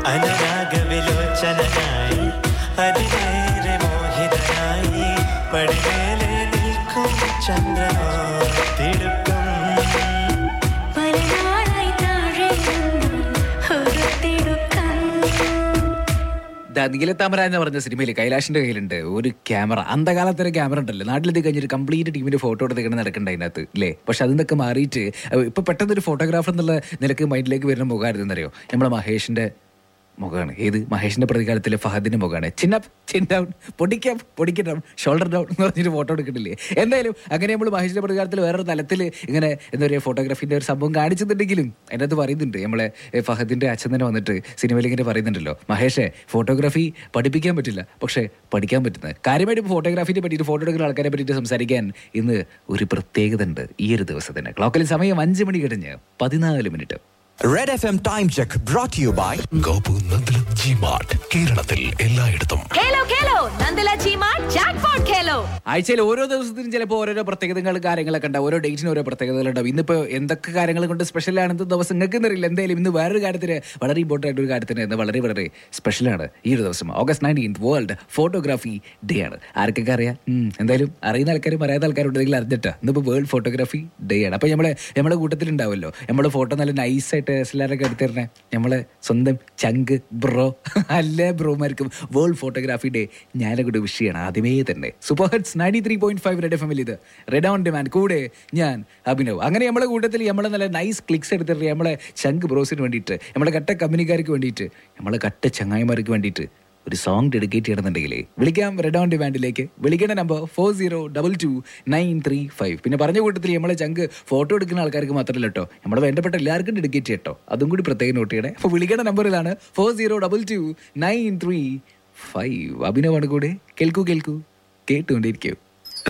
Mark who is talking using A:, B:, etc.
A: അനുരാഗവിലോചനായി അതിലേറെ മോഹിതനായി പടിമേലെ നിൽക്കും ചന്ദ്രനോ തിടുക്കം
B: നീലത്താമര എന്ന് പറഞ്ഞ സിനിമയിൽ കൈലാഷിന്റെ കയ്യിലുണ്ട് ഒരു ക്യാമറ. അന്തകാലത്തൊരു ക്യാമറ ഉണ്ടല്ലോ, നാട്ടിലെത്തി കഴിഞ്ഞൊരു കംപ്ലീറ്റ് ടീമിന്റെ ഫോട്ടോ എടുത്ത് നടക്കണ്ട അതിനകത്ത് ഇല്ലേ. പക്ഷെ അതിന്നൊക്കെ മാറിയിട്ട് ഇപ്പൊ പെട്ടെന്നൊരു ഫോട്ടോഗ്രാഫർ എന്നുള്ള നിലക്ക് മൈൻഡിലേക്ക് വരുന്ന മുഖമായിരുന്നു അറിയോ, നമ്മളെ മഹേഷിന്റെ മുഖമാണ്. ഏത് മഹേഷിന്റെ പ്രതികാരത്തിലെ ഫഹദിന്റെ മുഖമാണ്. ചിൻ ഡൗൺ, പൊടിക്ക ഡൗൺ, ഷോൾഡർ ഡൗൺ എന്ന് പറഞ്ഞൊരു ഫോട്ടോ എടുക്കണില്ലേ. എന്തായാലും അങ്ങനെ നമ്മൾ മഹേഷിന്റെ പ്രതികാരത്തിൽ വേറൊരു തലത്തിൽ ഇങ്ങനെ എന്താ പറയുക ഫോട്ടോഗ്രാഫിന്റെ ഒരു സംഭവം കാണിച്ചിട്ടുണ്ടെങ്കിലും അതിനകത്ത് പറയുന്നുണ്ട് നമ്മളെ ഫഹദിന്റെ അച്ഛൻ തന്നെ വന്നിട്ട് സിനിമയിൽ ഇങ്ങനെ പറയുന്നുണ്ടല്ലോ, മഹേഷെ ഫോട്ടോഗ്രാഫി പഠിപ്പിക്കാൻ പറ്റില്ല പക്ഷെ പഠിക്കാൻ പറ്റുന്നത്. കാര്യമായിട്ട് ഫോട്ടോഗ്രാഫിനെ പറ്റിയിട്ട് ഫോട്ടോ എടുക്കുന്ന ആൾക്കാരെ പറ്റിയിട്ട് സംസാരിക്കാൻ ഇന്ന് ഒരു പ്രത്യേകത ഉണ്ട് ഈ ഒരു ദിവസത്തിന്. ക്ലോക്കിൽ സമയം 5 മണി കഴിഞ്ഞ് 14 minute.
C: Red FM Time Check brought to you by
D: Gopu Nandala G mart, കേരളത്തിൽ എല്ലായിടത്തും.
E: നന്ദല ജി മാർട്ട് ജാക്ക്പോട്ട് ഖേലോ.
B: ആഴ്ചയിൽ ഓരോ ദിവസത്തിനും ചിലപ്പോൾ ഓരോരോ പ്രത്യേകതകളും കാര്യങ്ങളൊക്കെ ഉണ്ടാവും, ഓരോ ഡേറ്റിനും ഓരോ പ്രത്യേകതകളുണ്ടാവും. ഇന്നിപ്പോ എന്തൊക്കെ കാര്യങ്ങൾ കൊണ്ട് സ്പെഷ്യലാണ് ഇന്നത്തെ ദിവസം നിങ്ങൾക്ക് അറിയില്ല. എന്തായാലും ഇന്ന് വേറൊരു കാര്യത്തിന് വളരെ ഇമ്പോർട്ടൻ്റ് ആയിട്ട് ഒരു കാര്യത്തിന് ഇന്ന് വളരെ വളരെ സ്പെഷ്യലാണ് ഈ ഒരു ദിവസം. August 19th world photography day ആണ്. ആർക്കൊക്കെ അറിയാം? എന്തായാലും അറിയുന്ന ആൾക്കാരും അറിയാത്ത ആൾക്കാരുണ്ടെങ്കിൽ അറിഞ്ഞിട്ടാ ഇന്നിപ്പോൾ വേൾഡ് ഫോട്ടോഗ്രാഫി ഡേ ആണ്. അപ്പോൾ നമ്മുടെ കൂട്ടത്തിലുണ്ടാവുമല്ലോ നമ്മുടെ ഫോട്ടോ നല്ല നൈസായിട്ട് എല്ലാവരൊക്കെ എടുത്തിരുന്നേ നമ്മളെ സ്വന്തം ചങ്ക് ബ്രോ അല്ലേ ബ്രോമാർക്കും വേൾഡ് ഫോട്ടോഗ്രാഫി ഡേ ഞാനൊക്കെ വിഷയമാണ് ആദ്യമേ തന്നെ. സൂപ്പർ ഹിറ്റ്സ് 93.5 റെഡ് FM ഇത് റെഡ് ഓൺ ഡിമാൻഡ്, കൂടെ ഞാൻ അഭിനവ്. അങ്ങനെ നമ്മളെ കൂട്ടത്തിൽ നമ്മളെ നല്ല നൈസ് ക്ലിക്സ് എടുത്തിട്ട് നമ്മളെ ചങ്ക് ബ്രോസിന് വേണ്ടിയിട്ട്, നമ്മളെ കട്ട കമ്പനിക്കാർക്ക് വേണ്ടിയിട്ട്, നമ്മളെ കട്ട ചങ്ങായിമാർക്ക് വേണ്ടിയിട്ട് ഒരു സോങ് ഡെഡിക്കേറ്റ് ചെയ്യണമെന്നുണ്ടെങ്കിൽ വിളിക്കാം റെഡ് ഓൺ ഡിമാൻഡിലേക്ക്. വിളിക്കേണ്ട നമ്പർ 40222935. പിന്നെ പറഞ്ഞ കൂട്ടത്തിൽ നമ്മളെ ചങ്ക് ഫോട്ടോ എടുക്കുന്ന ആൾക്കാർക്ക് മാത്രമല്ല കേട്ടോ, നമ്മുടെ വേണ്ടപ്പെട്ട എല്ലാവർക്കും ഡെഡിക്കേറ്റ് ചെയ്യട്ടോ, അതും കൂടി പ്രത്യേകം നോട്ട് ചെയ്യണേ. അപ്പോൾ വിളിക്കേണ്ട നമ്പർ ഇതാണ് 40222935. അഭിനവാണ് കൂടെ. കേൾക്കൂ കേട്ടുകൊണ്ടിരിക്കൂ.